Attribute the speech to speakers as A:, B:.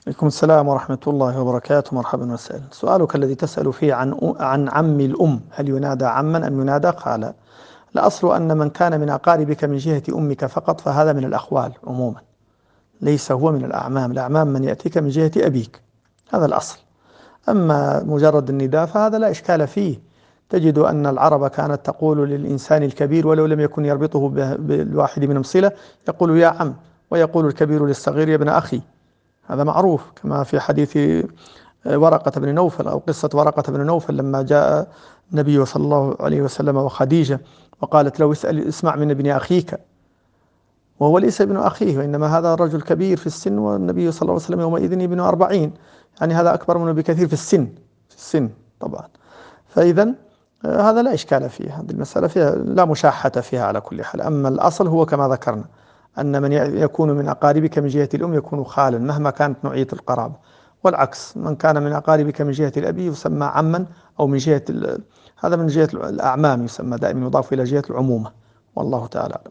A: عليكم السلام ورحمة الله وبركاته. مرحبا وسهلا. سؤالك الذي تسأل فيه عن عم الأم، هل ينادى عما أم ينادى خالا؟ الأصل أن من كان من أقاربك من جهة أمك فقط فهذا من الأخوال عموما، ليس هو من الأعمام. الأعمام من يأتيك من جهة أبيك، هذا الأصل. أما مجرد النداء فهذا لا إشكال فيه. تجد أن العرب كانت تقول للإنسان الكبير ولو لم يكن يربطه بالواحد منهم صلة، يقول يا عم، ويقول الكبير للصغير يا ابن أخي. هذا معروف، كما في حديث ورقة بن نوفل، أو قصة ورقة بن نوفل لما جاء النبي صلى الله عليه وسلم وخديجة وقالت له اسمع من ابن أخيك، وهو ليس ابن أخيه، وإنما هذا رجل كبير في السن، والنبي صلى الله عليه وسلم يومئذ ابن 40، يعني هذا أكبر منه بكثير في السن طبعا. فإذا هذا لا إشكال فيه، هذه المسألة فيها لا مشاحة فيها على كل حال. أما الأصل هو كما ذكرنا، أن من يكون من أقاربك من جهة الأم يكون خالا مهما كانت نوعية القرابة، والعكس من كان من أقاربك من جهة الأب يسمى عما، أو من جهة هذا من جهة الأعمام يسمى دائما، يضاف إلى جهة العمومة. والله تعالى